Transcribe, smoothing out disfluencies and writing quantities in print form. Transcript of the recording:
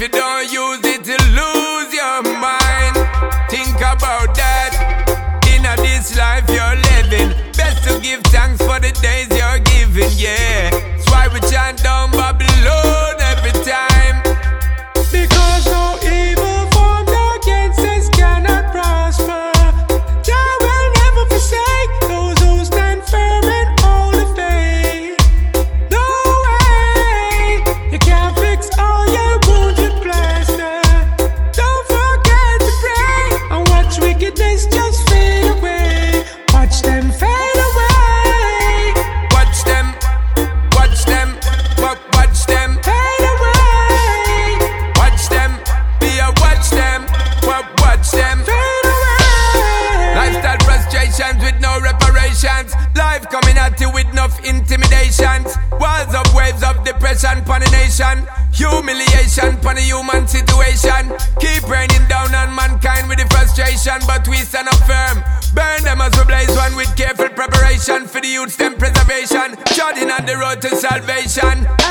you don't use it, you lose your mind. Think about that. In this life you're living, best to give thanks for the days you're giving, yeah. That's why we chant down Babylon every time. Because no evil formed against us cannot prosper. Jah will never forsake those who stand firm and hold the faith. No way, you can't fix all your wounds with plaster. Don't forget to pray and watch wickedness just fade away. Watch them fade away. Watch them, watch them, watch them Fade away. watch them, be a watch them, watch them. Fade away. Lifestyle frustrations with no reparations. Life coming at you with enough intimidations. Walls of waves of depression pon the nation. Humiliation pon the human situation. Keep raining down on mankind with the frustration, but we stand up firm. Burn them as we blaze one with careful preparation for the youth's them preservation. Treading on the road to salvation.